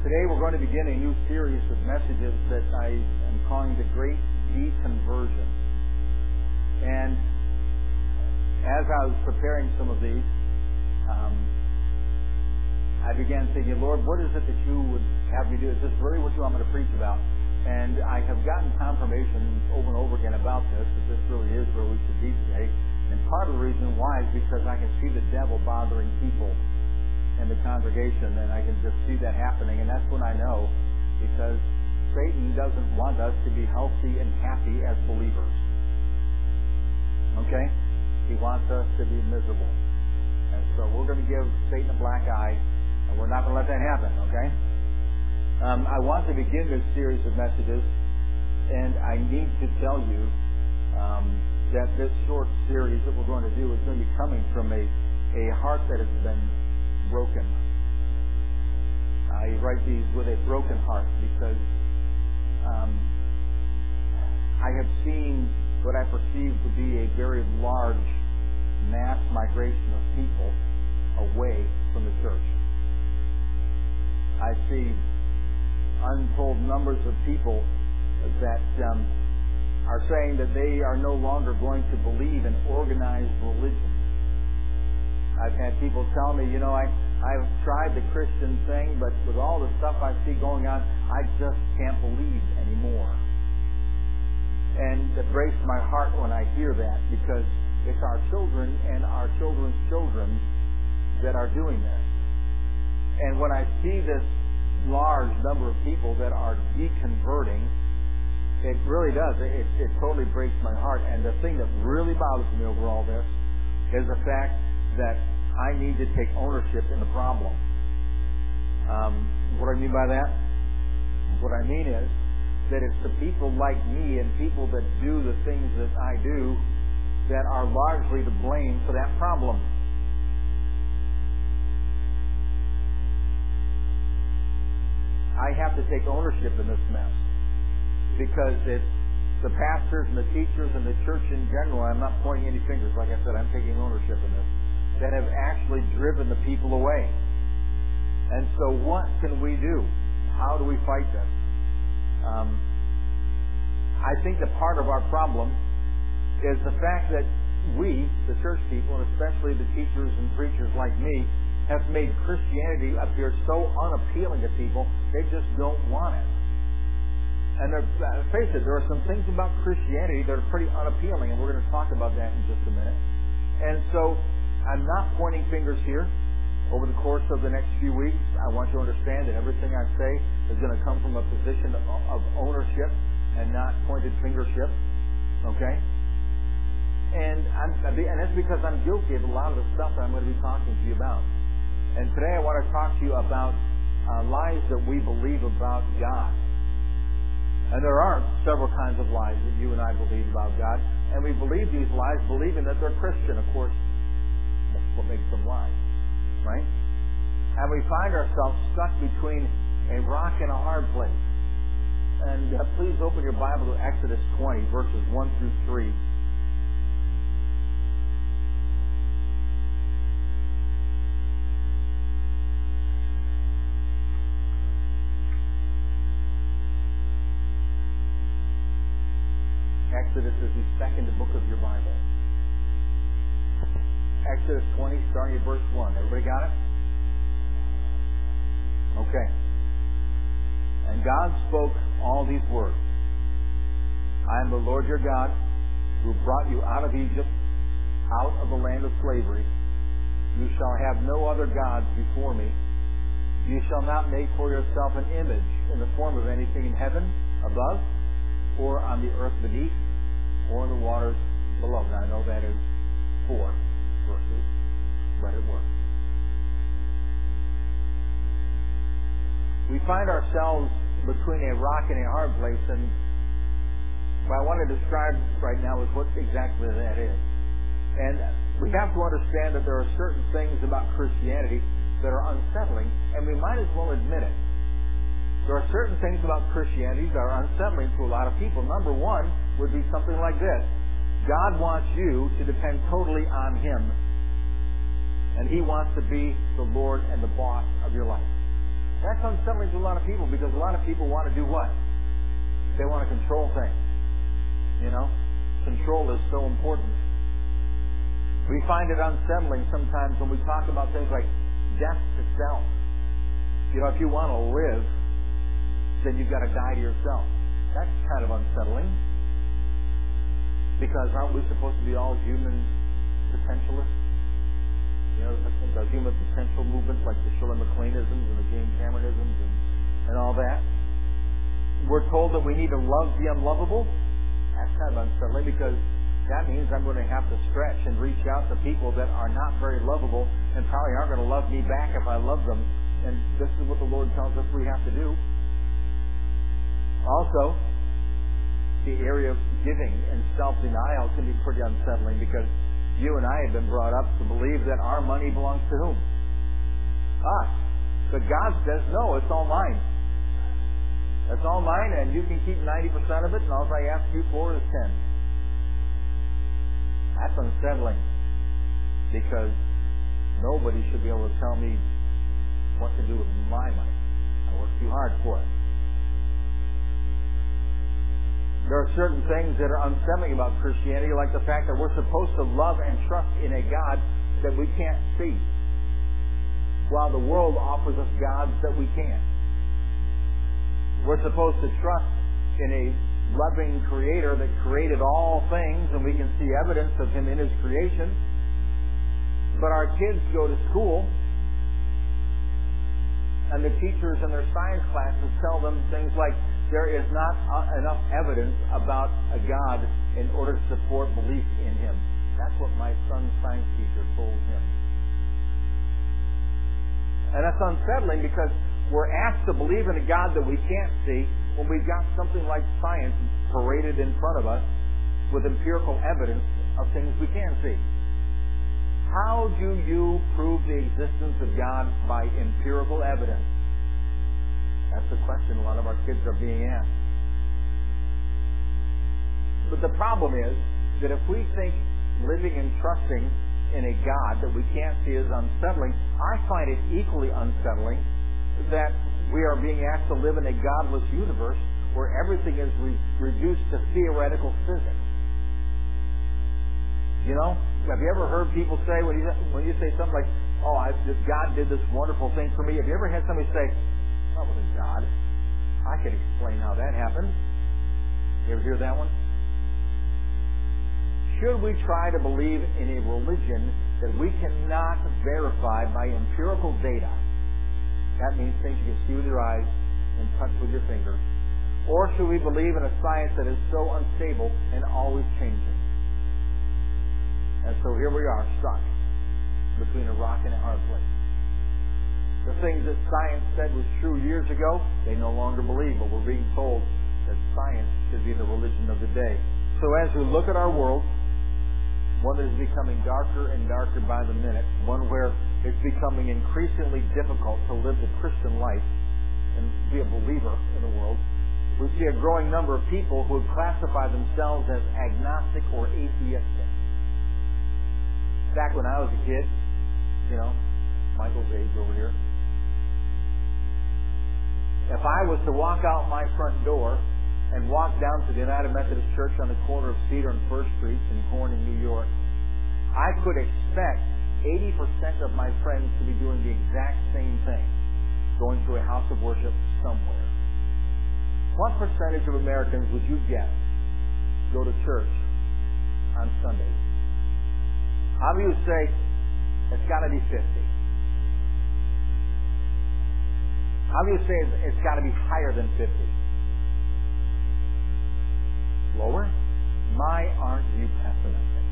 Today we're going to begin a new series of messages that I am calling The Great Deconversion. And as I was preparing some of these, I began thinking, Lord, what is it that you would have me do? Is this really what you want me to preach about? And I have gotten confirmation over and over again about this, that this really is where we should be today. And part of the reason why is because I can see the devil bothering people in the congregation, and I can just see that happening. And that's when I know, because Satan doesn't want us to be healthy and happy as believers. Okay? He wants us to be miserable. And so we're going to give Satan a black eye, and we're not going to let that happen, okay? I want to begin this series of messages, and I need to tell you that this short series that we're going to do is going to be coming from a heart that has been broken. I write these with a broken heart because I have seen what I perceive to be a very large mass migration of people away from the church. I see untold numbers of people that are saying that they are no longer going to believe in organized religion. I've had people tell me, I've tried the Christian thing, but with all the stuff I see going on, I just can't believe anymore. And it breaks my heart when I hear that, because it's our children and our children's children that are doing this. And when I see this large number of people that are deconverting, it really does. It totally breaks my heart. And the thing that really bothers me over all this is the fact that I need to take ownership in the problem. What do I mean by that? What I mean is that it's the people like me and people that do the things that I do that are largely to blame for that problem. I have to take ownership in this mess, because it's the pastors and the teachers and the church in general. I'm not pointing any fingers. Like I said, I'm taking ownership in this, that have actually driven the people away. And so what can we do? How do we fight this? I think that part of our problem is the fact that we, the church people, and especially the teachers and preachers like me, have made Christianity appear so unappealing to people, they just don't want it. And face it, there are some things about Christianity that are pretty unappealing, and we're going to talk about that in just a minute. And so, I'm not pointing fingers here. Over the course of the next few weeks, I want you to understand that everything I say is going to come from a position of ownership and not pointed fingership. Okay? And that's because I'm guilty of a lot of the stuff that I'm going to be talking to you about. And today I want to talk to you about lies that we believe about God. And there are several kinds of lies that you and I believe about God. And we believe these lies believing that they're Christian. Of course, that's what makes them lies. Right? And we find ourselves stuck between a rock and a hard place. And please open your Bible to Exodus 20, verses 1 through 3. Exodus is the second book of your Bible. Exodus 20, starting at verse 1. Everybody got it? Okay. And God spoke all these words. I am the Lord your God, who brought you out of Egypt, out of the land of slavery. You shall have no other gods before me. You shall not make for yourself an image in the form of anything in heaven above, or on the earth beneath, or in the waters below. Now I know that is 4 verses, but it works. We find ourselves between a rock and a hard place, and what I want to describe right now is what exactly that is. And we have to understand that there are certain things about Christianity that are unsettling, and we might as well admit it. There are certain things about Christianity that are unsettling to a lot of people. Number one would be something like this. God wants you to depend totally on Him. And He wants to be the Lord and the boss of your life. That's unsettling to a lot of people because a lot of people want to do what? They want to control things. You know? Control is so important. We find it unsettling sometimes when we talk about things like death to self. You know, if you want to live, then you've got to die to yourself. That's kind of unsettling. Because aren't we supposed to be all human potentialists? You know, the human potential movements like the Shirley MacLaineisms and the James Cameronisms and all that. We're told that we need to love the unlovable. That's kind of unsettling because that means I'm going to have to stretch and reach out to people that are not very lovable and probably aren't going to love me back if I love them. And this is what the Lord tells us we have to do. Also, the area of giving and self-denial can be pretty unsettling because you and I have been brought up to believe that our money belongs to whom? Us. But God says, no, it's all mine. It's all mine and you can keep 90% of it and all I ask you for is 10. That's unsettling because nobody should be able to tell me what to do with my money. I work too hard for it. There are certain things that are unsettling about Christianity, like the fact that we're supposed to love and trust in a God that we can't see, while the world offers us gods that we can't. We're supposed to trust in a loving Creator that created all things, and we can see evidence of Him in His creation. But our kids go to school, and the teachers in their science classes tell them things like, there is not enough evidence about a God in order to support belief in Him. That's what my son's science teacher told him. And that's unsettling because we're asked to believe in a God that we can't see when we've got something like science paraded in front of us with empirical evidence of things we can see. How do you prove the existence of God by empirical evidence? That's the question a lot of our kids are being asked. But the problem is that if we think living and trusting in a God that we can't see is unsettling, I find it equally unsettling that we are being asked to live in a godless universe where everything is reduced to theoretical physics. You know, have you ever heard people say, when you say something like, oh, God did this wonderful thing for me, have you ever had somebody say, that wasn't God. I could explain how that happened. You ever hear that one? Should we try to believe in a religion that we cannot verify by empirical data? That means things you can see with your eyes and touch with your fingers. Or should we believe in a science that is so unstable and always changing? And so here we are, stuck between a rock and a hard place. The things that science said was true years ago, they no longer believe, but we're being told that science should be the religion of the day. So as we look at our world, one that is becoming darker and darker by the minute, one where it's becoming increasingly difficult to live the Christian life and be a believer in the world, we see a growing number of people who would classify themselves as agnostic or atheistic. Back when I was a kid, you know, Michael's age over here, if I was to walk out my front door and walk down to the United Methodist Church on the corner of Cedar and First Streets in Corning, New York, I could expect 80% of my friends to be doing the exact same thing, going to a house of worship somewhere. What percentage of Americans would you guess go to church on Sundays? How do you say it's got to be 50? How do you say it's got to be higher than 50? Lower? My, aren't you pessimistic?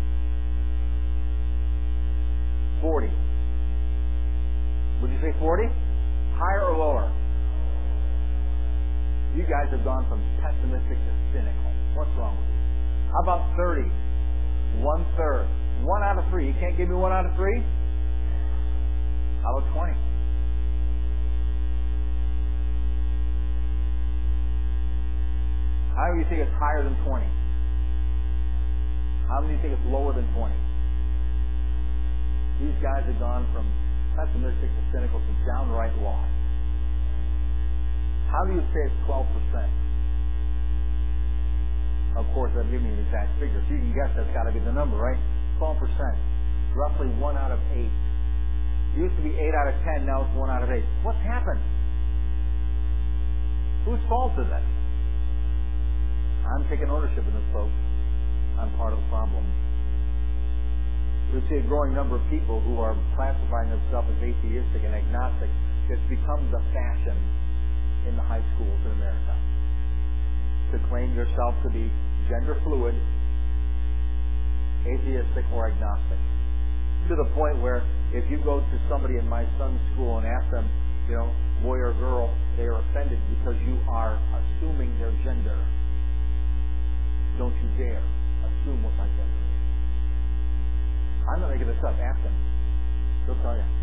40. Would you say 40? Higher or lower? You guys have gone from pessimistic to cynical. What's wrong with you? How about 30? 1/3. 1 out of 3. You can't give me 1 out of 3? How about 20? How many of you think it's higher than 20? How many of you think it's lower than 20? These guys have gone from pessimistic to cynical to downright lost. How do you say it's 12%? Of course, I'm giving you an exact figure. So you can guess that's got to be the number, right? 12%. Roughly 1 out of 8. It used to be 8 out of 10, now it's 1 out of 8. What's happened? Whose fault is it? I'm taking ownership in this, folks. I'm part of the problem. We see a growing number of people who are classifying themselves as atheistic and agnostic. It's become the fashion in the high schools in America to claim yourself to be gender fluid, atheistic, or agnostic. To the point where if you go to somebody in my son's school and ask them, boy or girl, they are offended because you are assuming their gender. Don't you dare assume what my gender is. I'm not making this up. Ask them. They'll tell you.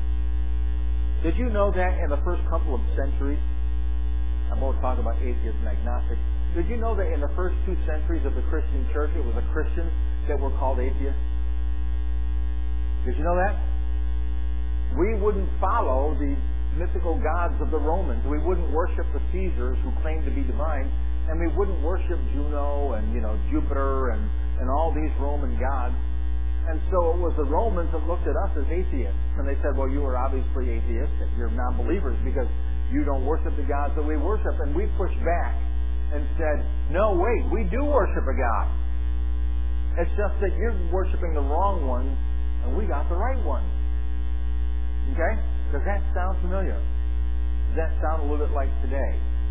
Did you know that in the first couple of centuries, I'm more talking about atheists and agnostics, did you know that in the first 2 centuries of the Christian church, it was the Christians that were called atheists? Did you know that? We wouldn't follow the mythical gods of the Romans. We wouldn't worship the Caesars who claimed to be divine, and we wouldn't worship Juno and Jupiter and all these Roman gods. And so it was the Romans that looked at us as atheists. And they said, well, you are obviously atheistic. You're non-believers because you don't worship the gods that we worship. And we pushed back and said, no, wait, we do worship a God. It's just that you're worshiping the wrong one and we got the right one. Okay? Does that sound familiar? Does that sound a little bit like today?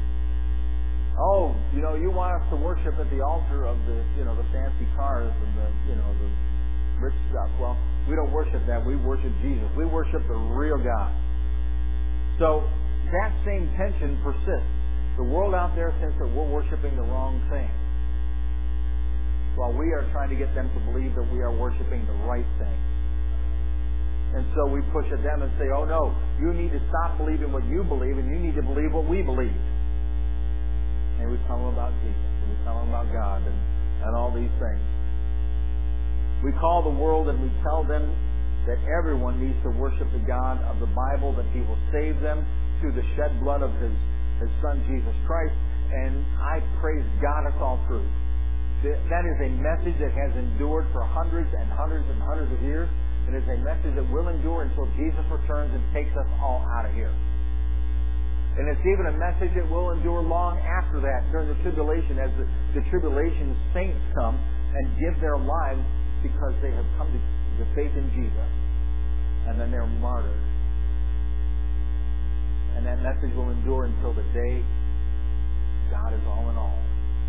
Oh, you want us to worship at the altar of the fancy cars and the rich stuff. Well, we don't worship that. We worship Jesus. We worship the real God. So that same tension persists. The world out there thinks that we're worshiping the wrong thing, while we are trying to get them to believe that we are worshiping the right thing. And so we push at them and say, oh no, you need to stop believing what you believe and you need to believe what we believe. And we tell them about Jesus and we tell them about God and all these things. We call the world and we tell them that everyone needs to worship the God of the Bible, that He will save them through the shed blood of His Son, Jesus Christ. And I praise God it's all true. That is a message that has endured for hundreds and hundreds and hundreds of years. It is a message that will endure until Jesus returns and takes us all out of here. And it's even a message that will endure long after that, during the tribulation, as the tribulation saints come and give their lives because they have come to faith in Jesus. And then they're martyred. And that message will endure until the day God is all in all.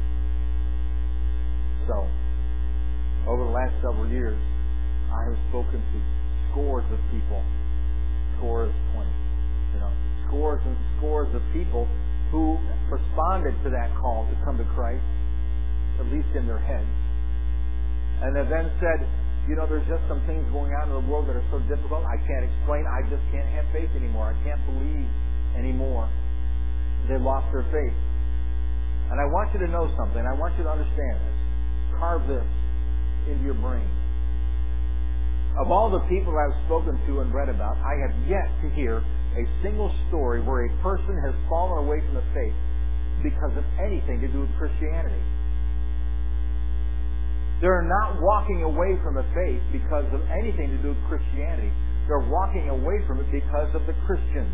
So, over the last several years, I have spoken to scores of people, scores, 20, scores and scores of people who responded to that call to come to Christ, at least in their heads, and have then said, there's just some things going on in the world that are so difficult, I can't explain, I just can't have faith anymore, I can't believe anymore. They lost their faith. And I want you to know something, I want you to understand this. Carve this into your brain. Of all the people I've spoken to and read about, I have yet to hear a single story where a person has fallen away from the faith because of anything to do with Christianity. They're not walking away from the faith because of anything to do with Christianity. They're walking away from it because of the Christians,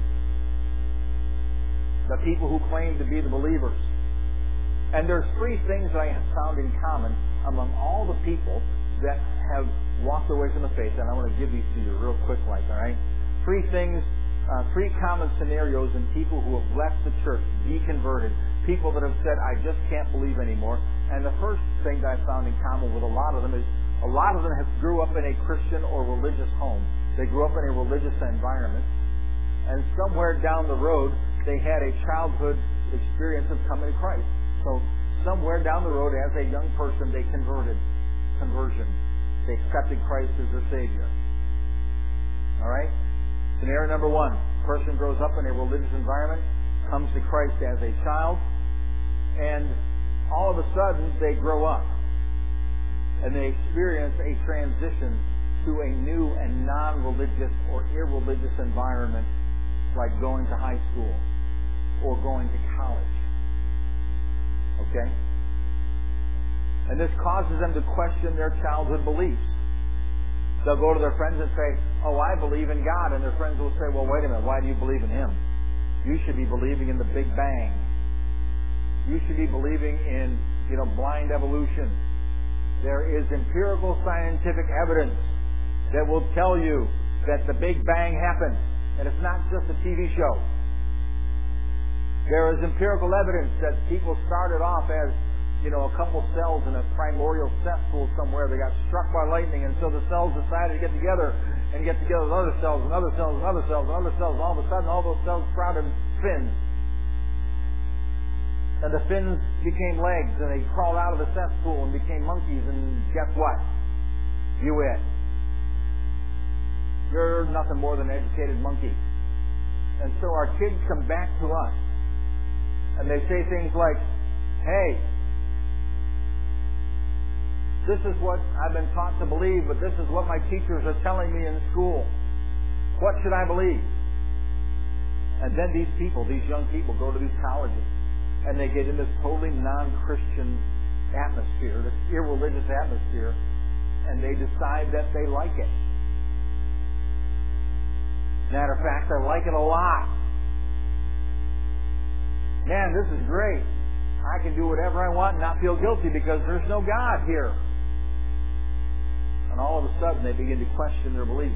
the people who claim to be the believers. And there's 3 things that I have found in common among all the people that have walked away from the faith, and I want to give these to you real quick, all right? 3 things, 3 common scenarios in people who have left the church, deconverted, people that have said, I just can't believe anymore. And the first thing that I found in common with a lot of them is a lot of them have grew up in a Christian or religious home. They grew up in a religious environment, and somewhere down the road they had a childhood experience of coming to Christ. So somewhere down the road as a young person they conversion. They accepted Christ as their Savior. Alright? Scenario number 1. Person grows up in a religious environment, comes to Christ as a child, and all of a sudden they grow up. And they experience a transition to a new and non-religious or irreligious environment, like going to high school. or going to college. Okay? And this causes them to question their childhood beliefs. They'll go to their friends and say, oh, I believe in God. And their friends will say, well, wait a minute, why do you believe in Him? You should be believing in the Big Bang. You should be believing in, blind evolution. There is empirical scientific evidence that will tell you that the Big Bang happened. And it's not just a TV show. There is empirical evidence that people started off as, a couple cells in a primordial cesspool somewhere. They got struck by lightning, and so the cells decided to get together with other cells and other cells and other cells and other cells. And all of a sudden, all those cells sprouted fins. And the fins became legs, and they crawled out of the cesspool and became monkeys, and guess what? You win. You're nothing more than an educated monkey. And so our kids come back to us, and they say things like, hey, this is what I've been taught to believe, but this is what my teachers are telling me in school. What should I believe? And then these young people, go to these colleges, and they get in this totally non-Christian atmosphere, this irreligious atmosphere, and they decide that they like it. Matter of fact, they like it a lot. Man, this is great. I can do whatever I want and not feel guilty because there's no God here. And all of a sudden, they begin to question their beliefs.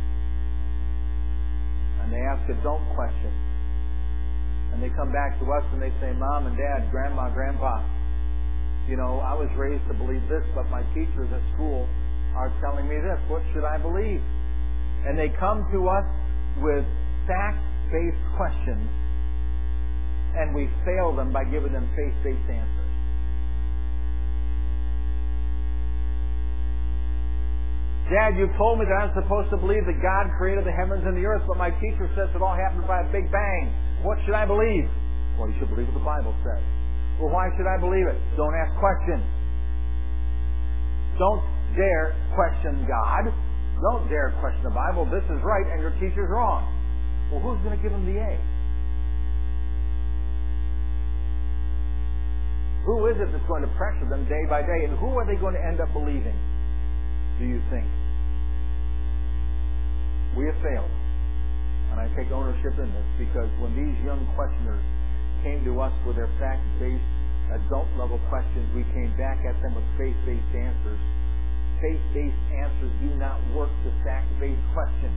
And they ask a don't question. And they come back to us and they say, Mom and Dad, Grandma, Grandpa, I was raised to believe this, but my teachers at school are telling me this. What should I believe? And they come to us with fact-based questions, and we fail them by giving them faith-based answers. Dad, you told me that I'm supposed to believe that God created the heavens and the earth, but my teacher says it all happened by a big bang. What should I believe? Well, you should believe what the Bible says. Well, why should I believe it? Don't ask questions. Don't dare question God. Don't dare question the Bible. This is right and your teacher's wrong. Well, who's going to give them the A? Who is it that's going to pressure them day by day? And who are they going to end up believing, do you think? We have failed. And I take ownership in this because when these young questioners came to us with their fact-based, adult-level questions, we came back at them with faith-based answers. Faith-based answers do not work to fact-based questions.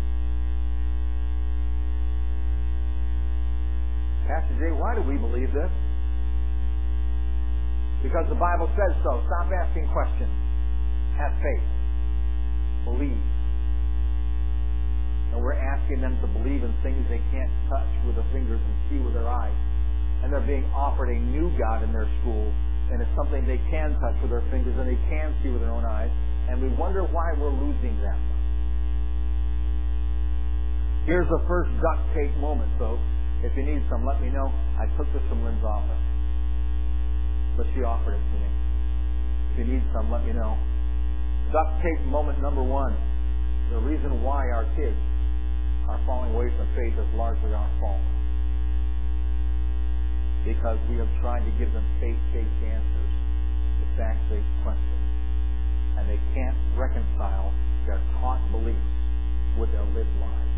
Pastor Jay, why do we believe this? Because the Bible says so. Stop asking questions. Have faith. Believe. And we're asking them to believe in things they can't touch with their fingers and see with their eyes. And they're being offered a new God in their school, and it's something they can touch with their fingers and they can see with their own eyes. And we wonder why we're losing them. Here's the first duct tape moment, folks. If you need some, let me know. I took this from Lynn's office, but she offered it to me. If you need some, let me know. Duct tape moment number one. The reason why our kids are falling away from faith is largely our fault. Because we have tried to give them faith-based answers to fact-based questions. And they can't reconcile their taught beliefs with their lived lives.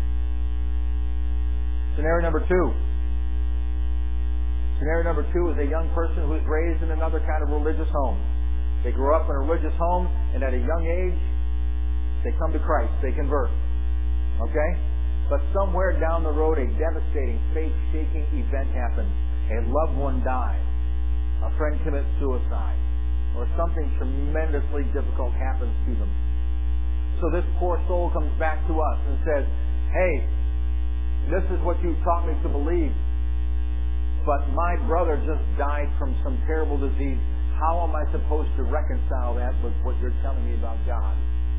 Scenario number two. Scenario number two is a young person who is raised in another kind of religious home. They grow up in a religious home, and at a young age, they come to Christ. They convert. Okay? But somewhere down the road, a devastating, faith-shaking event happens. A loved one dies. A friend commits suicide. Or something tremendously difficult happens to them. So this poor soul comes back to us and says, hey, this is what you taught me to believe. But my brother just died from some terrible disease. How am I supposed to reconcile that with what you're telling me about God?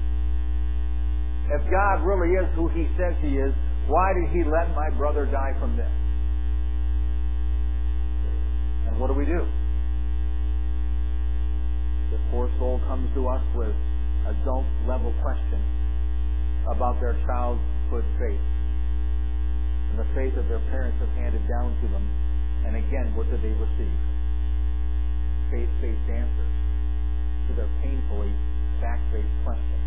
If God really is who He says He is, why did He let my brother die from this? And what do we do? This poor soul comes to us with adult-level questions about their childhood faith. And and the faith that their parents have handed down to them. And again, what did they receive? Faith-based answers to their painfully fact-based questions.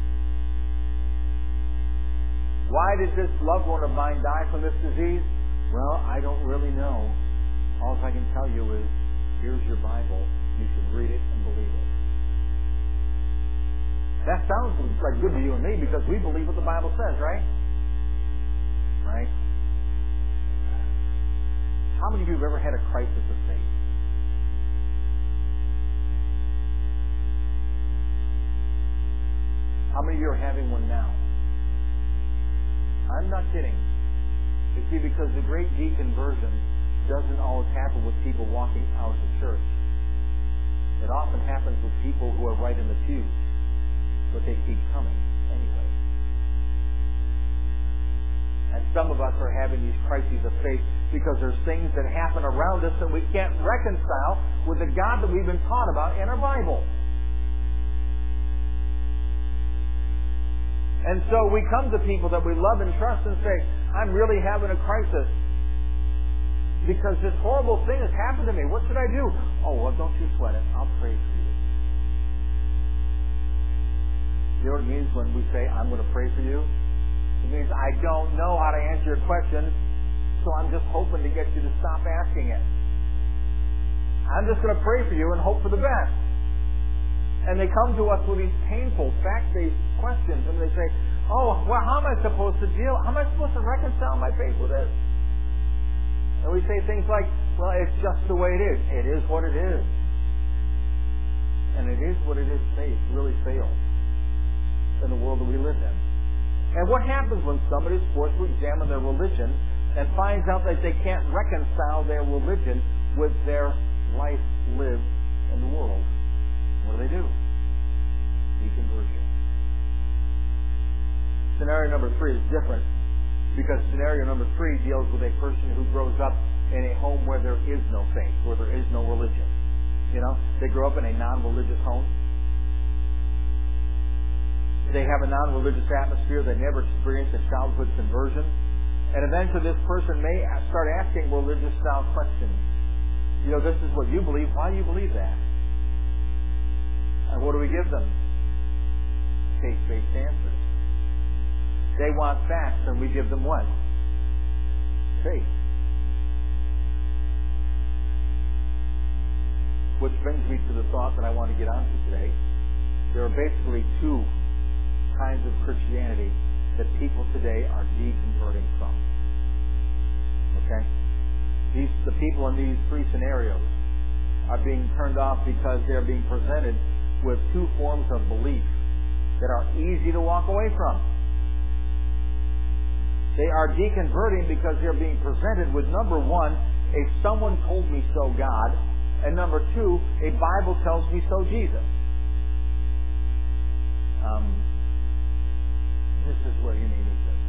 Why did this loved one of mine die from this disease? Well, I don't really know. All I can tell you is, here's your Bible. You should read it and believe it. That sounds like good to you and me because we believe what the Bible says, right? Right? How many of you have ever had a crisis of faith? How many of you are having one now? I'm not kidding. You see, because the great deconversion doesn't always happen with people walking out of the church. It often happens with people who are right in the pews, but they keep coming anyway. And some of us are having these crises of faith because there's things that happen around us that we can't reconcile with the God that we've been taught about in our Bible. And so we come to people that we love and trust and say, I'm really having a crisis because this horrible thing has happened to me. What should I do? Oh, well, don't you sweat it. I'll pray for you. You know what it means when we say, I'm going to pray for you? It means I don't know how to answer your question, so I'm just hoping to get you to stop asking it. I'm just going to pray for you and hope for the best. And they come to us with these painful, fact-based questions, and they say, oh, well, how am I supposed to reconcile my faith with this? And we say things like, well, it's just the way it is. It is what it is. And it is what it is. Faith really fails in the world that we live in. And what happens when somebody is forced to examine their religion and finds out that they can't reconcile their religion with their life lived in the world? What do? Deconversion. Scenario number 3 is different because scenario number 3 deals with a person who grows up in a home where there is no faith, where there is no religion. You know, they grow up in a non-religious home. They have a non-religious atmosphere. They never experienced a childhood conversion. And eventually this person may start asking religious-style questions. You know, this is what you believe. Why do you believe that? And what do we give them? Faith-based answers. They want facts, and we give them what? Faith. Which brings me to the thought that I want to get onto today. There are basically 2 kinds of Christianity that people today are deconverting from. Okay? The people in these 3 scenarios are being turned off because they're being presented with 2 forms of belief that are easy to walk away from. They are deconverting because they're being presented with, number 1, a someone told me so God, and number 2, a Bible tells me so Jesus. This is where you need this.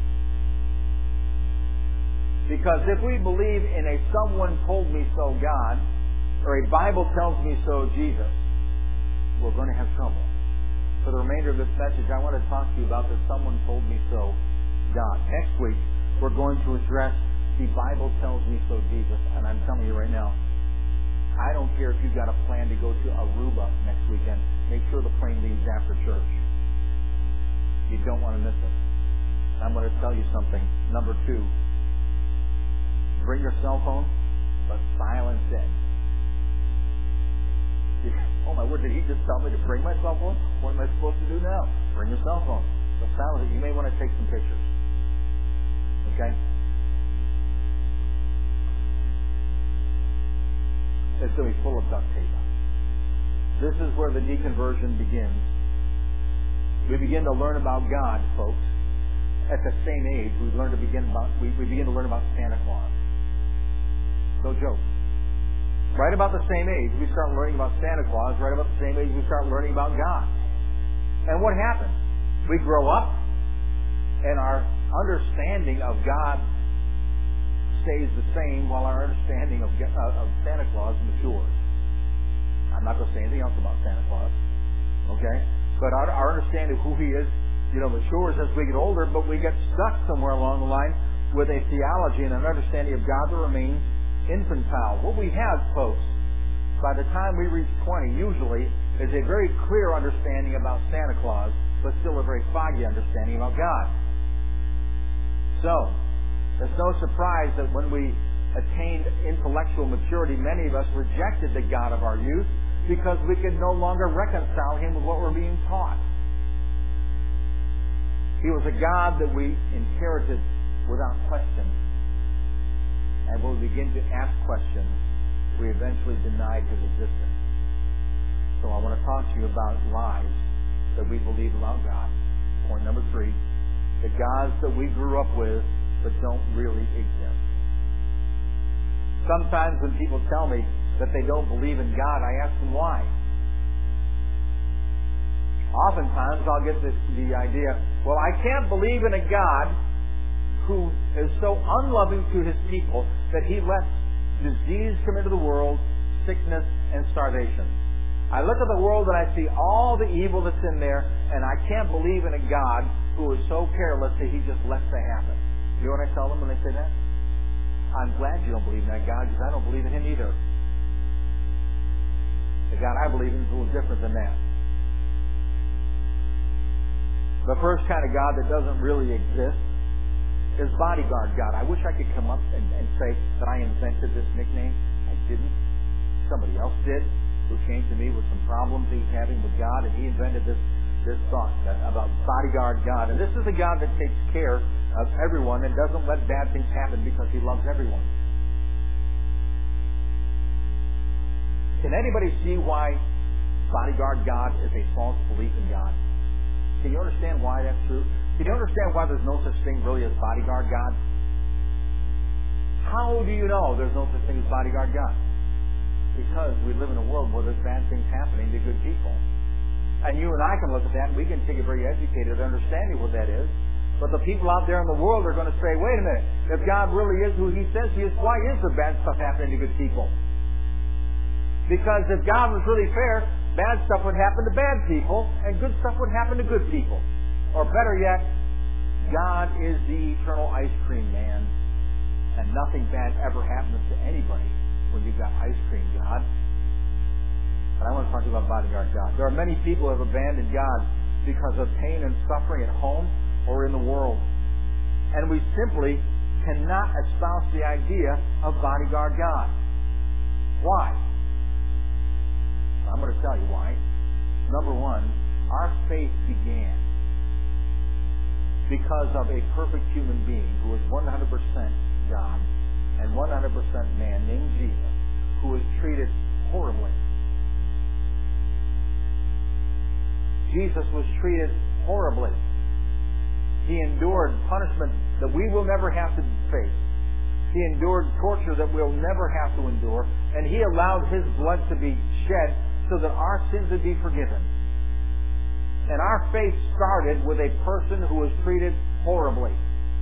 Because if we believe in a someone told me so God, or a Bible tells me so Jesus, we're going to have trouble. For the remainder of this message, I want to talk to you about the someone told me so God. Next week, we're going to address the Bible tells me so Jesus. And I'm telling you right now, I don't care if you've got a plan to go to Aruba next weekend. Make sure the plane leaves after church. You don't want to miss it. I'm going to tell you something. Number 2, bring your cell phone, but silence it. Oh my word, did he just tell me to bring my cell phone? What am I supposed to do now? Bring your cell phone. So silence it. You may want to take some pictures. Okay? It's going to be full of duct tape. This is where the deconversion begins. We begin to learn about God, folks. At the same age, we begin to learn about Santa Claus. No joke. Right about the same age, we start learning about Santa Claus. Right about the same age, we start learning about God. And what happens? We grow up, and our understanding of God stays the same while our understanding of Santa Claus matures. I'm not going to say anything else about Santa Claus. Okay? But our understanding of who he is, matures as we get older, but we get stuck somewhere along the line with a theology and an understanding of God that remains infantile. What we have, folks, by the time we reach 20, usually, is a very clear understanding about Santa Claus, but still a very foggy understanding about God. So, it's no surprise that when we attained intellectual maturity, many of us rejected the God of our youth because we could no longer reconcile Him with what we're being taught. He was a God that we inherited without question. And when we begin to ask questions, we eventually denied His existence. So I want to talk to you about lies that we believe about God. Point number 3, the gods that we grew up with but don't really exist. Sometimes when people tell me that they don't believe in God, I ask them why. Oftentimes I'll get the idea, well, I can't believe in a God who is so unloving to His people that He lets disease come into the world, sickness and starvation. I look at the world and I see all the evil that's in there, and I can't believe in a God who is so careless that He just lets that happen. You know what I tell them when they say that? I'm glad you don't believe in that God, because I don't believe in Him either. The God I believe in is a little different than that. The first kind of God that doesn't really exist is bodyguard God. I wish I could come up and say that I invented this nickname. I didn't. Somebody else did, who came to me with some problems he was having with God, and he invented this thought about bodyguard God. And this is a God that takes care of everyone and doesn't let bad things happen because He loves everyone. Can anybody see why bodyguard God is a false belief in God? Can you understand why that's true? Can you understand why there's no such thing really as bodyguard God? How do you know there's no such thing as bodyguard God? Because we live in a world where there's bad things happening to good people. And you and I can look at that and we can take a very educated understanding of what that is. But the people out there in the world are going to say, wait a minute, if God really is who He says He is, why is there bad stuff happening to good people? Because if God was really fair, bad stuff would happen to bad people, and good stuff would happen to good people. Or better yet, God is the eternal ice cream man, and nothing bad ever happens to anybody when you've got ice cream God. But I want to talk to you about bodyguard God. There are many people who have abandoned God because of pain and suffering at home or in the world. And we simply cannot espouse the idea of bodyguard God. Why? I'm going to tell you why. Number one, our faith began because of a perfect human being who was 100% God and 100% man named Jesus, who was treated horribly. Jesus was treated horribly. He endured punishment that we will never have to face. He endured torture that we'll never have to endure, and He allowed His blood to be shed so that our sins would be forgiven. And our faith started with a person who was treated horribly.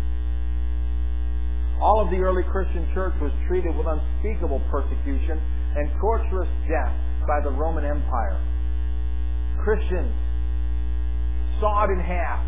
All of the early Christian church was treated with unspeakable persecution and torturous death by the Roman Empire. Christians sawed in half,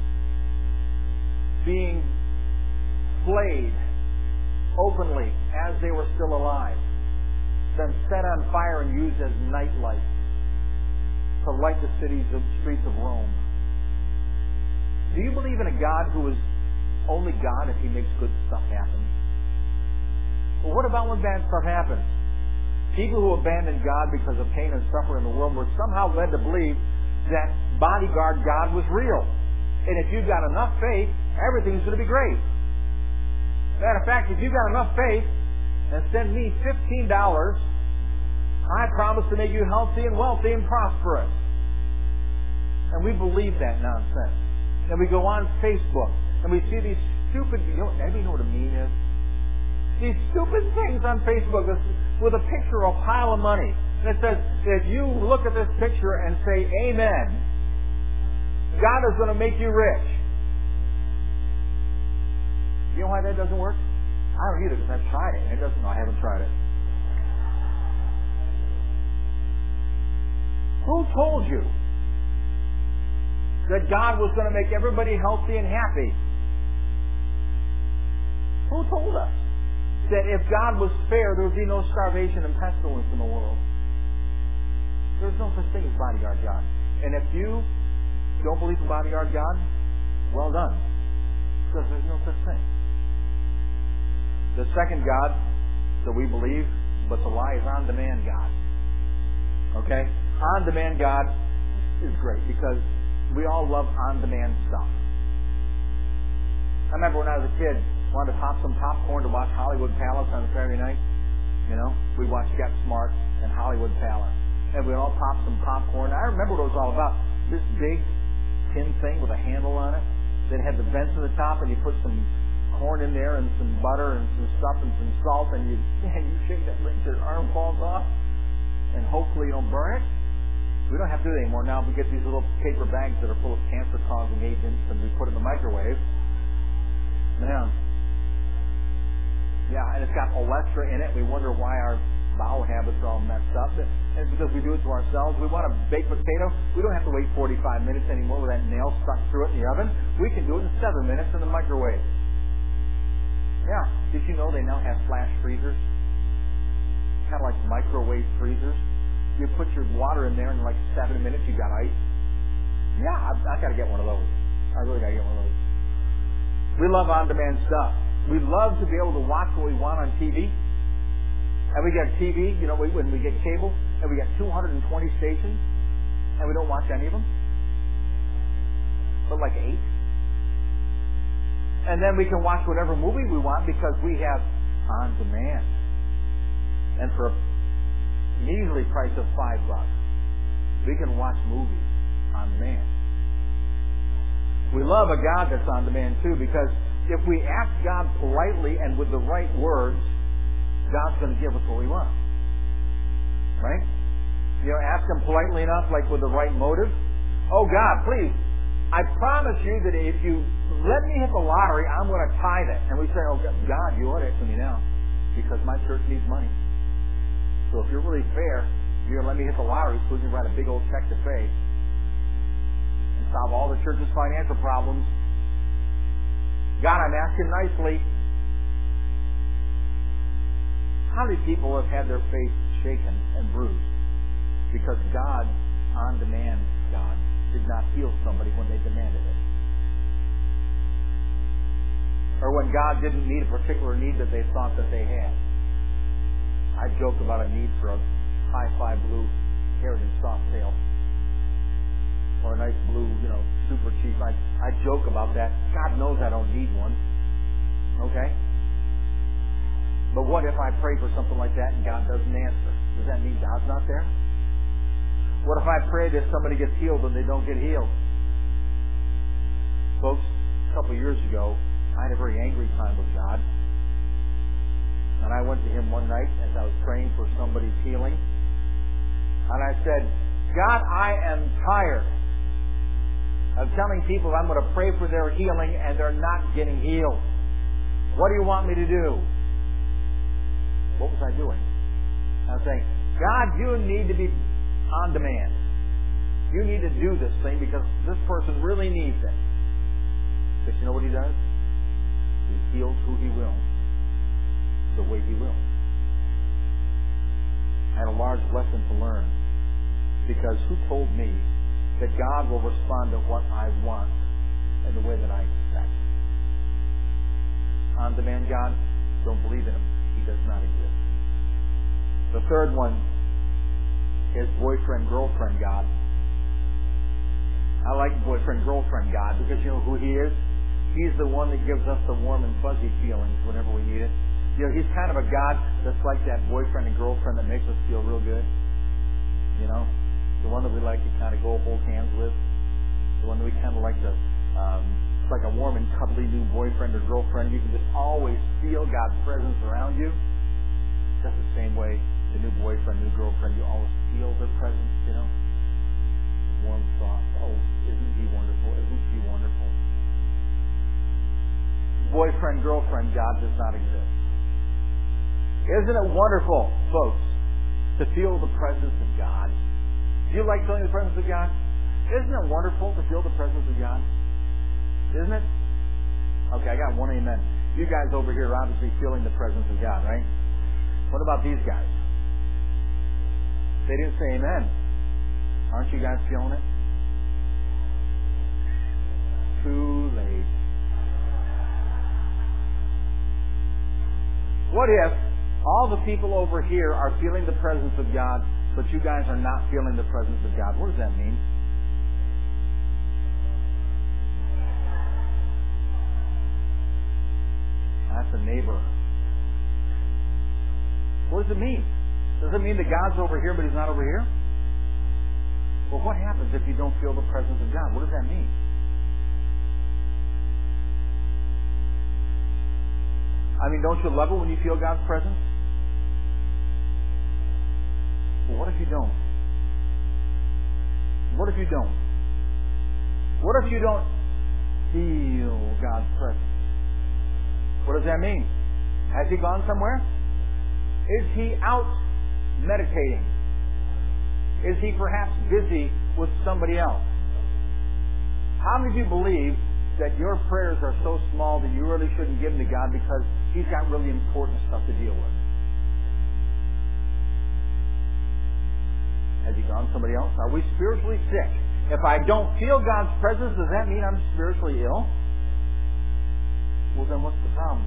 being flayed openly as they were still alive, then set on fire and used as nightlight to light the streets of Rome. Do you believe in a God who is only God if He makes good stuff happen? Well, what about when bad stuff happens? People who abandoned God because of pain and suffering in the world were somehow led to believe that bodyguard God was real. And if you've got enough faith, everything's going to be great. Matter of fact, if you've got enough faith and send me $15, I promise to make you healthy and wealthy and prosperous. And we believe that nonsense. And we go on Facebook and we see these stupid, anybody know what a meme is? These stupid things on Facebook with a picture of a pile of money. And it says, if you look at this picture and say amen, God is going to make you rich. You know why that doesn't work? I don't either, because I've tried it. It doesn't. No, I haven't tried it. Who told you that God was going to make everybody healthy and happy? Who told us that if God was fair, there would be no starvation and pestilence in the world? There's no such thing as bodyguard God. And if you don't believe in bodyguard God, well done. Because there's no such thing. The second God that we believe, but the lie, is on-demand God. Okay? On-demand God is great because we all love on-demand stuff. I remember when I was a kid, wanted to pop some popcorn to watch Hollywood Palace on a Saturday night. You know, we'd watch Get Smart and Hollywood Palace. And we'd all pop some popcorn. I remember what it was all about. This big tin thing with a handle on it that had the vents in the top, and you put some corn in there and some butter and some stuff and some salt, and you shake that thing till your arm falls off, and hopefully you don't burn it. We don't have to do that anymore. Now we get these little paper bags that are full of cancer-causing agents, and we put it in the microwave. Man. Yeah, and it's got olestra in it. We wonder why our bowel habits are all messed up. And it's because we do it to ourselves. We want a baked potato. We don't have to wait 45 minutes anymore with that nail stuck through it in the oven. We can do it in 7 minutes in the microwave. Yeah. Did you know they now have flash freezers? Kind of like microwave freezers. You put your water in there in like 7 minutes, you got ice. Yeah, I got to get one of those. I really got to get one of those. We love on-demand stuff. We love to be able to watch what we want on TV. And we get TV, you know, when we get cable, and we get 220 stations, and we don't watch any of them. But like 8. And then we can watch whatever movie we want because we have on-demand. And for a measly price of $5, we can watch movies on demand. We love a God that's on demand too, because if we ask God politely and with the right words, God's going to give us what we want. Right? You know, ask Him politely enough, like with the right motive. Oh God, please, I promise you that if you let me hit the lottery, I'm going to tithe it. And we say, oh God, you ought to answer me now, because my church needs money. So if you're really fair, you're going to let me hit the lottery so we can write a big old check to faith and solve all the church's financial problems. God, I'm asking nicely. How many people have had their faith shaken and bruised because God, on-demand God, did not heal somebody when they demanded it? Or when God didn't meet a particular need that they thought that they had. I joked about a need for a hi-fi blue Heritage Softail. Or a nice blue, you know, super cheap. I joke about that. God knows I don't need one. Okay? But what if I pray for something like that and God doesn't answer? Does that mean God's not there? What if I pray that somebody gets healed and they don't get healed? Folks, a couple of years ago, I had a very angry time with God. And I went to Him one night as I was praying for somebody's healing. And I said, God, I am tired of telling people I'm going to pray for their healing and they're not getting healed. What do you want me to do? What was I doing? I was saying, God, you need to be on demand. You need to do this thing because this person really needs it. But you know what He does? He heals who He will, the way He will. I had a large lesson to learn, because who told me that God will respond to what I want in the way that I expect? On-demand God, don't believe in Him. He does not exist. The third one is boyfriend-girlfriend God. I like boyfriend-girlfriend God because you know who He is? He's the one that gives us the warm and fuzzy feelings whenever we need it. You know, He's kind of a God that's like that boyfriend and girlfriend that makes us feel real good. You know? The one that we like to kind of go hold hands with. The one that we kind of like to, it's like a warm and cuddly new boyfriend or girlfriend. You can just always feel God's presence around you. Just the same way, the new boyfriend, new girlfriend, you always feel their presence, you know? Warm, soft. Oh, isn't he wonderful? Isn't she wonderful? Boyfriend, girlfriend, God does not exist. Isn't it wonderful, folks, to feel the presence of God? Do you like feeling the presence of God? Isn't it wonderful to feel the presence of God? Isn't it? Okay, I got one amen. You guys over here are obviously feeling the presence of God, right? What about these guys? They didn't say amen. Aren't you guys feeling it? Too late. What if all the people over here are feeling the presence of God, but you guys are not feeling the presence of God? What does that mean? That's a neighbor. What does it mean? Does it mean that God's over here, but He's not over here? Well, what happens if you don't feel the presence of God? What does that mean? I mean, don't you love it when you feel God's presence? Well, what if you don't? What if you don't? What if you don't feel God's presence? What does that mean? Has He gone somewhere? Is He out meditating? Is He perhaps busy with somebody else? How many of you believe that your prayers are so small that you really shouldn't give them to God because He's got really important stuff to deal with? Has He gone somebody else? Are we spiritually sick? If I don't feel God's presence, does that mean I'm spiritually ill? Well, then what's the problem?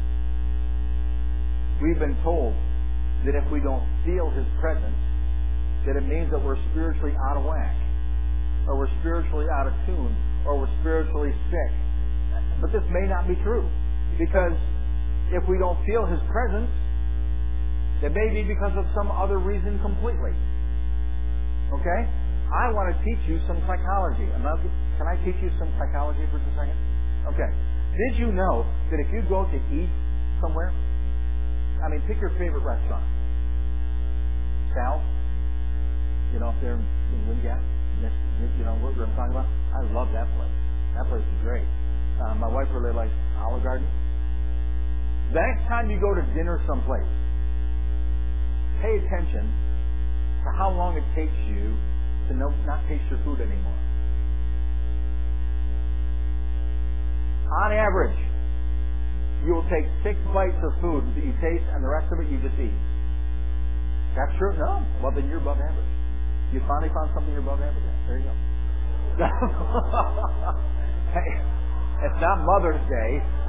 We've been told that if we don't feel His presence, that it means that we're spiritually out of whack, or we're spiritually out of tune, or we're spiritually sick. But this may not be true, because if we don't feel His presence, it may be because of some other reason completely. Okay? I want to teach you some psychology. Can I teach you some psychology for just a second? Okay. Did you know that if you go to eat somewhere, I mean, pick your favorite restaurant. Sal's, up there in Windgap, you know what I'm talking about? I love that place. That place is great. My wife really likes Olive Garden. The next time you go to dinner someplace, pay attention to how long it takes you to not taste your food anymore. On average, you will take 6 bites of food that you taste, and the rest of it you just eat. That's true? No. Well, then you're above average. You finally found something you're above average at. There you go. Hey, it's not Mother's Day.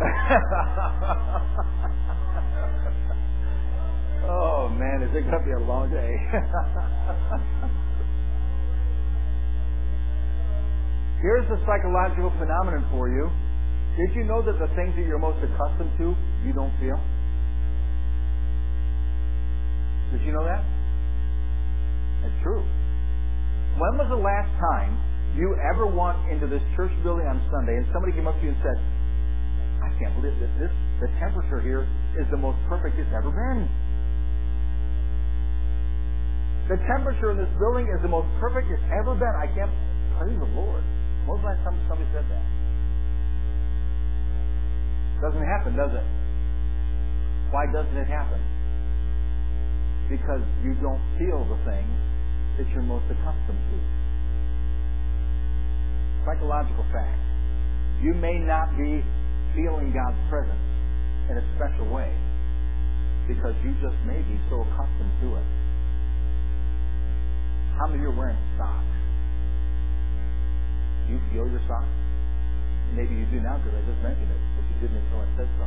Oh, man, is it going to be a long day? Here's the psychological phenomenon for you. Did you know that the things that you're most accustomed to, you don't feel? Did you know that? It's true. When was the last time you ever walked into this church building on Sunday and somebody came up to you and said, I can't believe this. The temperature here is the most perfect it's ever been. The temperature in this building is the most perfect it's ever been. I can't praise the Lord. When was the last time somebody said that? Doesn't happen, does it? Why doesn't it happen? Because you don't feel the things that you're most accustomed to. Psychological fact. You may not be feeling God's presence in a special way because you just may be so accustomed to it. How many of you are wearing socks? Do you feel your socks? Maybe you do now because I just mentioned it, but you didn't until I said so.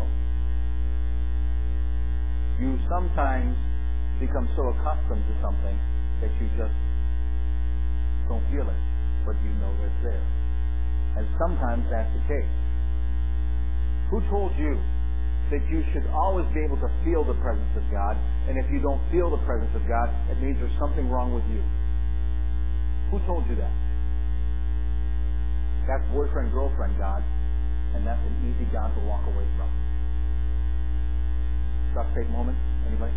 You sometimes become so accustomed to something that you just don't feel it, but you know it's there. And sometimes that's the case. Who told you that you should always be able to feel the presence of God, and if you don't feel the presence of God, it means there's something wrong with you? Who told you that? That's boyfriend-girlfriend God, and that's an easy God to walk away from. Stop, take a moment. Anybody?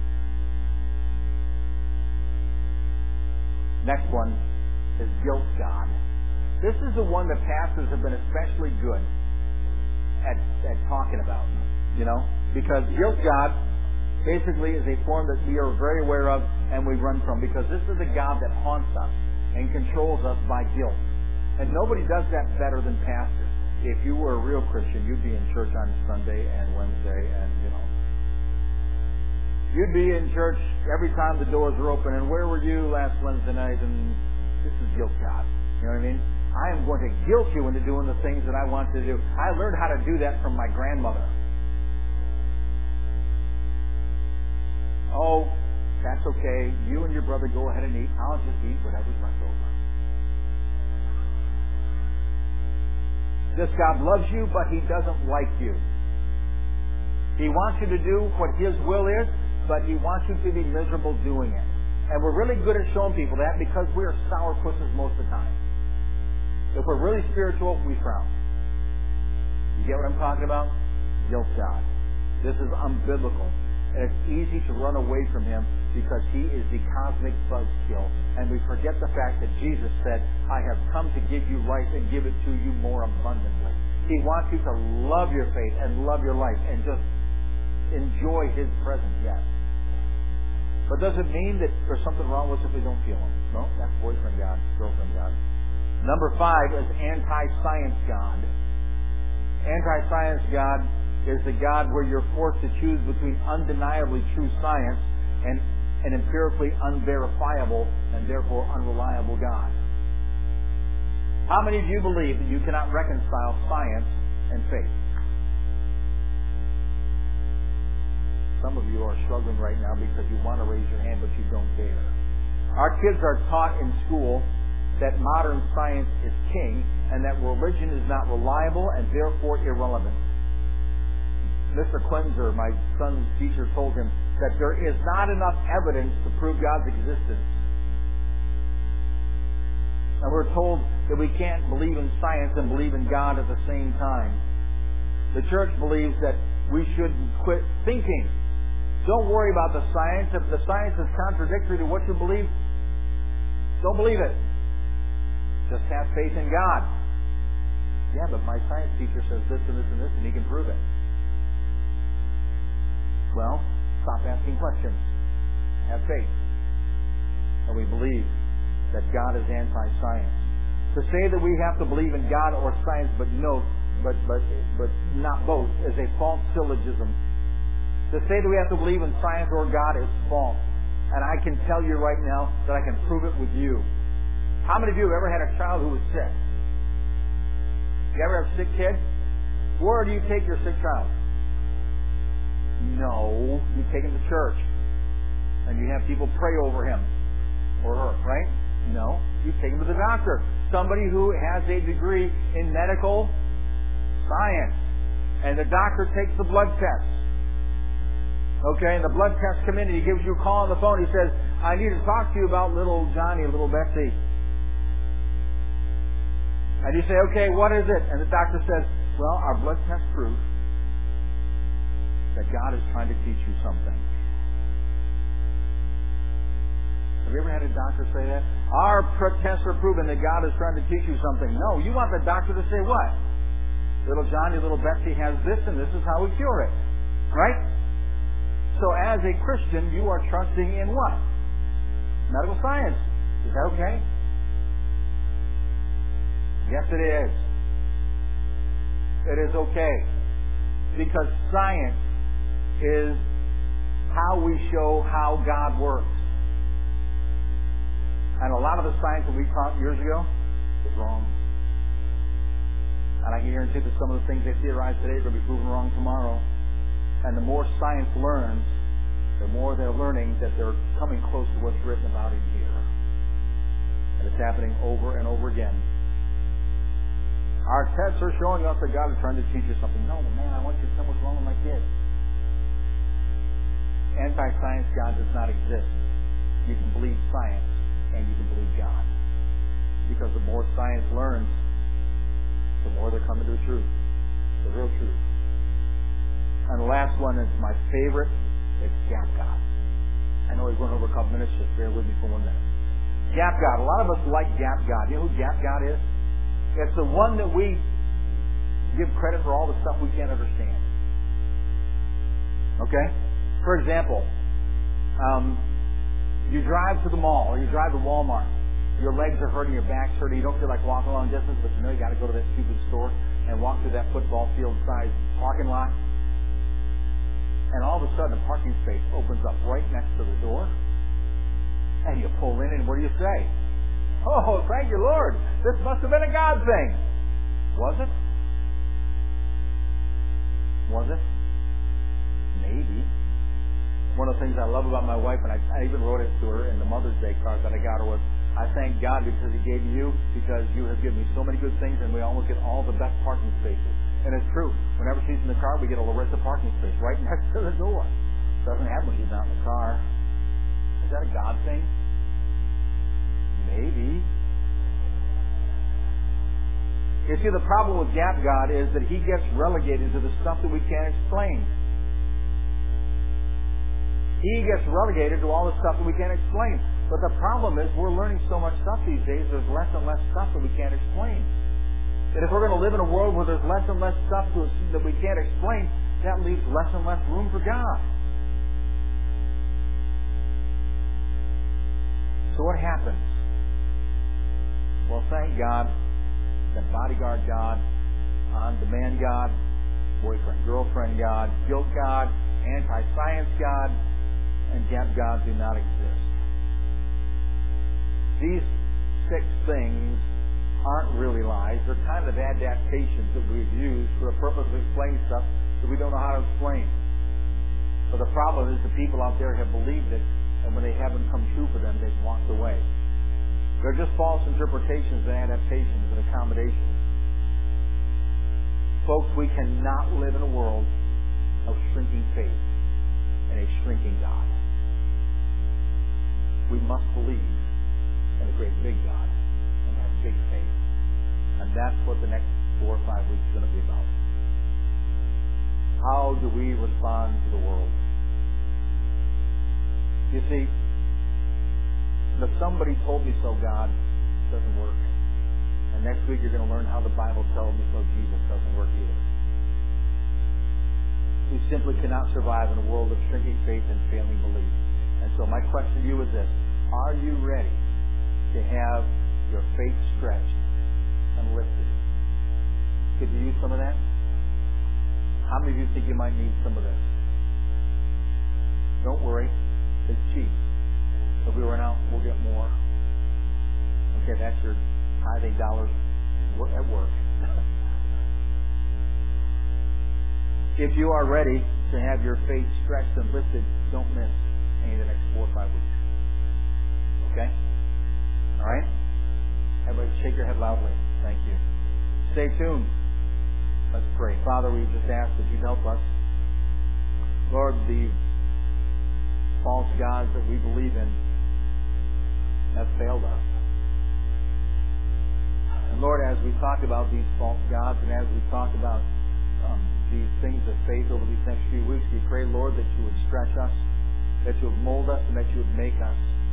Next one is guilt God. This is the one that pastors have been especially good at talking about, because guilt God basically is a form that we are very aware of and we run from, because this is a God that haunts us and controls us by guilt. And nobody does that better than pastors. if you were a real Christian, you'd be in church on Sunday and Wednesday and, you'd be in church every time the doors were open. And where were you last Wednesday night? And this is guilt, God. You know what I mean? I am going to guilt you into doing the things that I want to do. I learned how to do that from my grandmother. Oh, that's okay. You and your brother go ahead and eat. I'll just eat whatever's left over. This God loves you, but He doesn't like you. He wants you to do what His will is, but He wants you to be miserable doing it. And we're really good at showing people that because we are sourpusses most of the time. If we're really spiritual, we frown. You get what I'm talking about? Guilt God. This is unbiblical. And it's easy to run away from Him because He is the cosmic buzzkill. And we forget the fact that Jesus said, I have come to give you life and give it to you more abundantly. He wants you to love your faith and love your life and just enjoy His presence, yes. But does it mean that there's something wrong with us if we don't feel Him? No, that's boyfriend God, girlfriend God. Number 5 is anti-science God. Anti-science God is the God where you're forced to choose between undeniably true science and an empirically unverifiable and therefore unreliable God. How many of you believe that you cannot reconcile science and faith? Some of you are struggling right now because you want to raise your hand but you don't dare. Our kids are taught in school that modern science is king and that religion is not reliable and therefore irrelevant. Mr. Cleanser, my son's teacher, told him that there is not enough evidence to prove God's existence. And we're told that we can't believe in science and believe in God at the same time. The church believes that we should quit thinking. Don't worry about the science. If the science is contradictory to what you believe, don't believe it. Just have faith in God. Yeah, but my science teacher says this and this and this, and he can prove it. Well, stop asking questions. Have faith. And we believe that God is anti-science. To say that we have to believe in God or science, but not both, is a false syllogism. To say that we have to believe in science or God is false. And I can tell you right now that I can prove it with you. How many of you have ever had a child who was sick? You ever have a sick kid? Where do you take your sick child? No, you take him to church. And you have people pray over him or her, right? No, you take him to the doctor. Somebody who has a degree in medical science. And the doctor takes the blood tests. Okay, and the blood tests come in and he gives you a call on the phone. He says, I need to talk to you about little Johnny, little Betsy. And you say, okay, what is it? And the doctor says, well, our blood test proves that God is trying to teach you something. Have you ever had a doctor say that? Our tests are proving that God is trying to teach you something. No, you want the doctor to say what? Little Johnny, little Betsy has this and this is how we cure it. Right? So as a Christian, you are trusting in what? Medical science. Is that okay? Yes, it is. It is okay. Because science is how we show how God works. And a lot of the science that we taught years ago is wrong. And I can guarantee that some of the things they theorize today are going to be proven wrong tomorrow. And the more science learns, the more they're learning that they're coming close to what's written about in here. And it's happening over and over again. Our tests are showing us that God is trying to teach us something. No, man, I want you to tell me what's wrong with my kid. Anti-science God does not exist. You can believe science and you can believe God. Because the more science learns, the more they're coming to the truth. The real truth. And the last one is my favorite. It's Gap God. I know we've run over a couple minutes. Just bear with me for 1 minute. Gap God. A lot of us like Gap God. You know who Gap God is? It's the one that we give credit for all the stuff we can't understand. Okay? For example, you drive to the mall or you drive to Walmart Your legs are hurting, your back's hurting, you don't feel like walking a long distance, but you know you got to go to that stupid store and walk through that football field-sized parking lot. And all of a sudden, a parking space opens up right next to the door. And you pull in, and what do you say? Oh, thank you, Lord. This must have been a God thing. Was it? Was it? Maybe. One of the things I love about my wife, and I even wrote it to her in the Mother's Day card that I got her, was, I thank God because He gave you, because you have given me so many good things, and we almost get all the best parking spaces. And it's true. Whenever she's in the car, we get a Larissa parking space right next to the door. Doesn't happen when she's not in the car. Is that a God thing? Maybe. You see, the problem with Gap God is that He gets relegated to the stuff that we can't explain. He gets relegated to all the stuff that we can't explain. But the problem is we're learning so much stuff these days, there's less and less stuff that we can't explain. And if we're going to live in a world where there's less and less stuff that we can't explain, that leaves less and less room for God. So what happens? Well, thank God that bodyguard God, on-demand God, boyfriend-girlfriend God, guilt God, anti-science God, and Gap God do not exist. These 6 things aren't really lies. They're kind of adaptations that we've used for the purpose of explaining stuff that we don't know how to explain. But the problem is the people out there have believed it, and when they haven't come true for them, they've walked away. They're just false interpretations and adaptations and accommodations. Folks, we cannot live in a world of shrinking faith and a shrinking God. We must believe in a great big God and have big faith. And that's what the next 4 or 5 weeks is going to be about. How do we respond to the world? You see, the somebody told me so God doesn't work. And next week you're going to learn how the Bible tells me so Jesus doesn't work either. We simply cannot survive in a world of shrinking faith and failing belief. And so my question to you is this: are you ready to have your faith stretched and lifted? Could you use some of that? How many of you think you might need some of this? Don't worry, it's cheap. If we run out, we'll get more. Okay, that's your tithing dollars at work. If you are ready to have your faith stretched and lifted, don't miss any of the next 4 or 5 weeks. Okay? All right? Everybody shake your head loudly. Thank you. Stay tuned. Let's pray. Father, we just ask that you'd help us. Lord, the false gods that we believe in have failed us. And Lord, as we talk about these false gods and as we talk about these things of faith over these next few weeks, we pray, Lord, that you would stretch us, that you would mold us, and that you would make us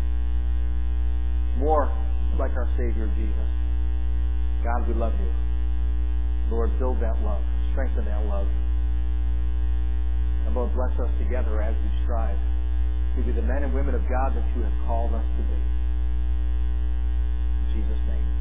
more like our Savior Jesus. God, we love you. Lord, build that love, strengthen that love. And Lord, bless us together as we strive to be the men and women of God that you have called us to be. In Jesus' name.